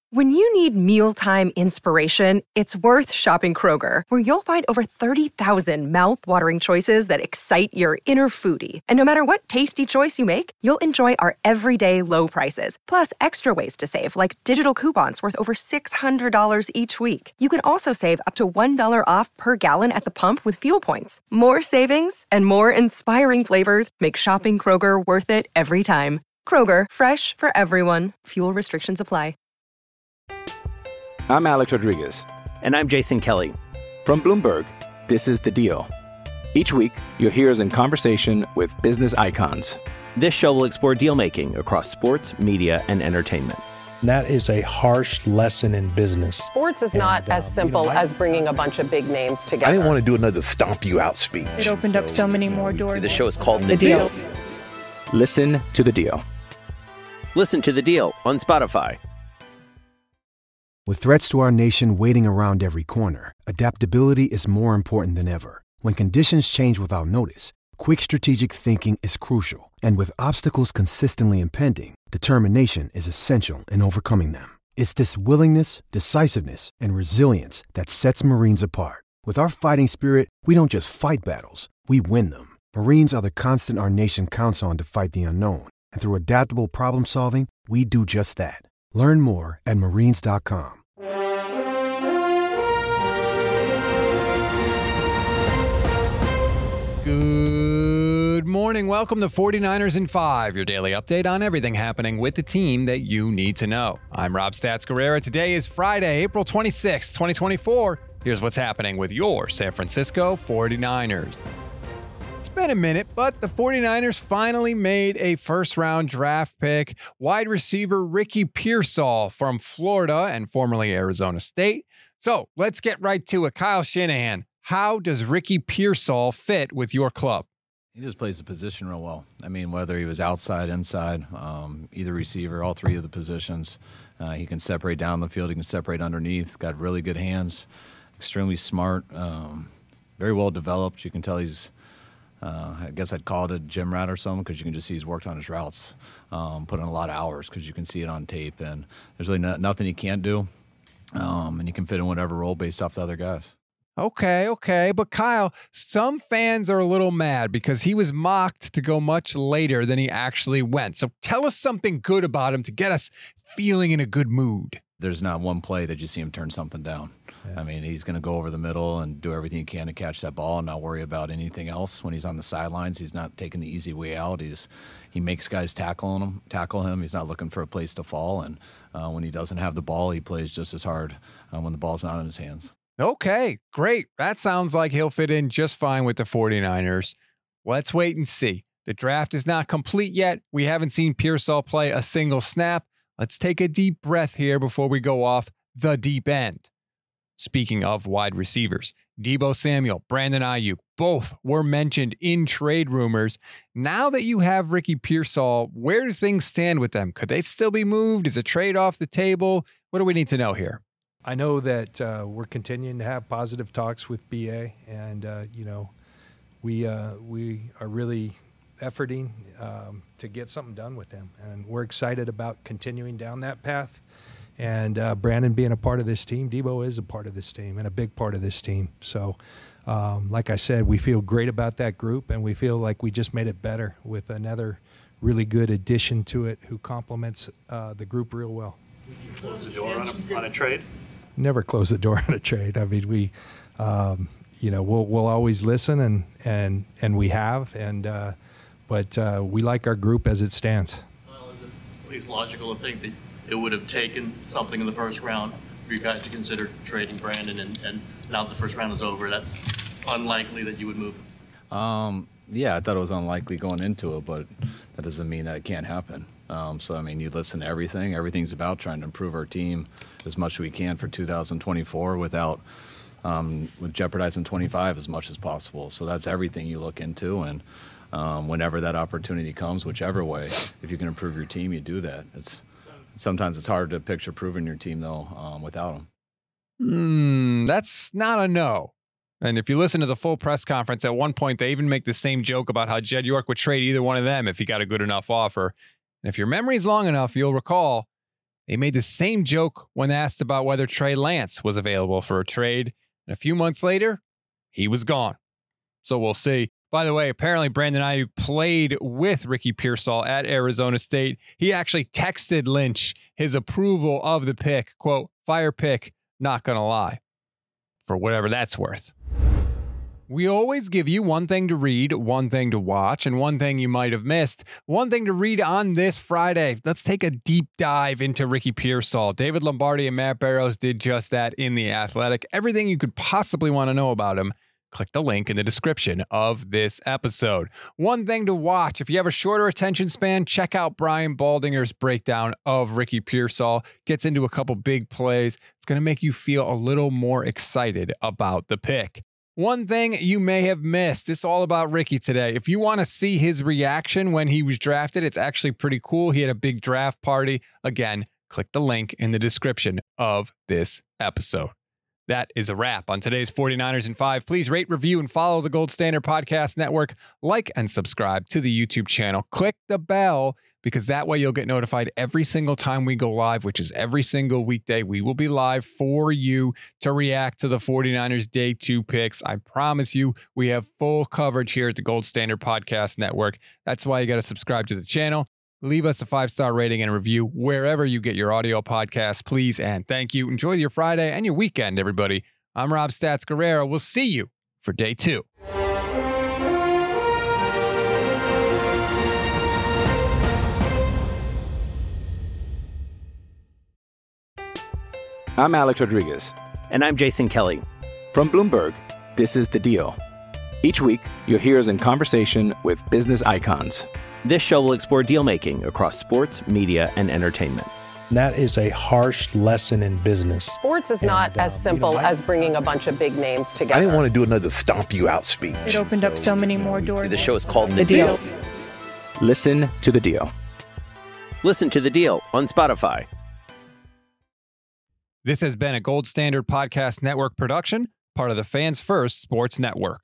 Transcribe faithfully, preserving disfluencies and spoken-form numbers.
When you need mealtime inspiration, it's worth shopping Kroger, where you'll find over thirty thousand mouth-watering choices that excite your inner foodie. And no matter what tasty choice you make, you'll enjoy our everyday low prices, plus extra ways to save, like digital coupons worth over six hundred dollars each week. You can also save up to one dollar off per gallon at the pump with fuel points. More savings and more inspiring flavors make shopping Kroger worth it every time. Kroger, fresh for everyone. Fuel restrictions apply. I'm Alex Rodriguez. And I'm Jason Kelly. From Bloomberg, this is The Deal. Each week, you'll hear us in conversation with business icons. This show will explore deal-making across sports, media, and entertainment. That is a harsh lesson in business. Sports is and, not uh, as simple you know, I, as bringing a bunch of big names together. I didn't want to do another stomp you out speech. It opened so, up so many more doors. The show is called The, the deal. deal. Listen to The Deal. Listen to The Deal on Spotify. With threats to our nation waiting around every corner, adaptability is more important than ever. When conditions change without notice, quick strategic thinking is crucial. And with obstacles consistently impending, determination is essential in overcoming them. It's this willingness, decisiveness, and resilience that sets Marines apart. With our fighting spirit, we don't just fight battles, we win them. Marines are the constant our nation counts on to fight the unknown. And through adaptable problem solving, we do just that. Learn more at marines dot com. Good morning. Welcome to forty-niners in five, your daily update on everything happening with the team that you need to know. I'm Rob Stats Guerrera. Today is Friday, April twenty-sixth, twenty twenty-four. Here's what's happening with your San Francisco forty-niners. It's been a minute, but the forty-niners finally made a first-round draft pick. Wide receiver Ricky Pearsall from Florida and formerly Arizona State. So let's get right to it. Kyle Shanahan, how does Ricky Pearsall fit with your club? He just plays the position real well. I mean, whether he was outside, inside, um, either receiver, all three of the positions. Uh, he can separate down the field. He can separate underneath. Got really good hands. Extremely smart. Um, very well developed. You can tell he's, uh, I guess I'd call it a gym rat or something, because you can just see he's worked on his routes, um, put in a lot of hours because you can see it on tape. And there's really no, nothing he can't do. Um, and he can fit in whatever role based off the other guys. Okay, okay. But Kyle, some fans are a little mad because he was mocked to go much later than he actually went. So tell us something good about him to get us feeling in a good mood. There's not one play that you see him turn something down. Yeah. I mean, he's going to go over the middle and do everything he can to catch that ball and not worry about anything else. When he's on the sidelines, he's not taking the easy way out. He's He makes guys tackle him, tackle him. He's not looking for a place to fall. And uh, when he doesn't have the ball, he plays just as hard uh, when the ball's not in his hands. Okay, great. That sounds like he'll fit in just fine with the forty-niners. Let's wait and see. The draft is not complete yet. We haven't seen Pearsall play a single snap. Let's take a deep breath here before we go off the deep end. Speaking of wide receivers, Deebo Samuel, Brandon Ayuk, both were mentioned in trade rumors. Now that you have Ricky Pearsall, where do things stand with them? Could they still be moved? Is a trade off the table? What do we need to know here? I know that uh, we're continuing to have positive talks with B A, and uh, you know, we uh, we are really efforting um, to get something done with him, and we're excited about continuing down that path. And uh, Brandon being a part of this team, Deebo is a part of this team and a big part of this team. So, um, like I said, we feel great about that group, and we feel like we just made it better with another really good addition to it who complements uh, the group real well. Would you close the door on a, on a trade? Never close the door on a trade. I mean, we, um, you know, we'll we'll always listen, and and and we have, and uh, but uh, we like our group as it stands. Well, is it at least logical to think that it would have taken something in the first round for you guys to consider trading Brandon, and, and now that the first round is over, that's unlikely that you would move? Um, yeah, I thought it was unlikely going into it, but that doesn't mean that it can't happen. Um, so, I mean, you listen to everything. Everything's about trying to improve our team as much as we can for two thousand twenty-four without um, with jeopardizing twenty-five as much as possible. So that's everything you look into. And um, whenever that opportunity comes, whichever way, if you can improve your team, you do that. It's sometimes it's hard to picture proving your team, though, um, without them. Mm, that's not a no. And if you listen to the full press conference, at one point, they even make the same joke about how Jed York would trade either one of them if he got a good enough offer. And if your memory's long enough, you'll recall They made the same joke when asked about whether Trey Lance was available for a trade. And a few months later, he was gone. So we'll see. By the way, apparently Brandon Ayuk played with Ricky Pearsall at Arizona State. He actually texted Lynch his approval of the pick. Quote, fire pick, not gonna lie. For whatever that's worth. We always give you one thing to read, one thing to watch, and one thing you might have missed. One thing to read on this Friday. Let's take a deep dive into Ricky Pearsall. David Lombardi and Matt Barrows did just that in The Athletic. Everything you could possibly want to know about him. Click the link in the description of this episode. One thing to watch. If you have a shorter attention span, check out Brian Baldinger's breakdown of Ricky Pearsall. Gets into a couple big plays. It's going to make you feel a little more excited about the pick. One thing you may have missed, it's all about Ricky today. If you want to see his reaction when he was drafted, it's actually pretty cool. He had a big draft party. Again, click the link in the description of this episode. That is a wrap on today's forty-niners in five. Please rate, review, and follow the Gold Standard Podcast Network. Like and subscribe to the YouTube channel. Click the bell, because that way you'll get notified every single time we go live, which is every single weekday. We will be live for you to react to the forty-niners day two picks. I promise you, we have full coverage here at the Gold Standard Podcast Network. That's why you got to subscribe to the channel. Leave us a five-star rating and a review wherever you get your audio podcasts, please, and thank you. Enjoy your Friday and your weekend, everybody. I'm Rob Stats Guerrero. We'll see you for day two. I'm Alex Rodriguez. And I'm Jason Kelly. From Bloomberg, this is The Deal. Each week, you'll hear us in conversation with business icons. This show will explore deal-making across sports, media, and entertainment. That is a harsh lesson in business. Sports is and, not as uh, simple you know, I, as bringing a bunch of big names together. I didn't want to do another stomp you out speech. It opened so, up so many more doors. The show is called The, the deal. deal. Listen to The Deal. Listen to The Deal on Spotify. This has been a Gold Standard Podcast Network production, part of the Fans First Sports Network.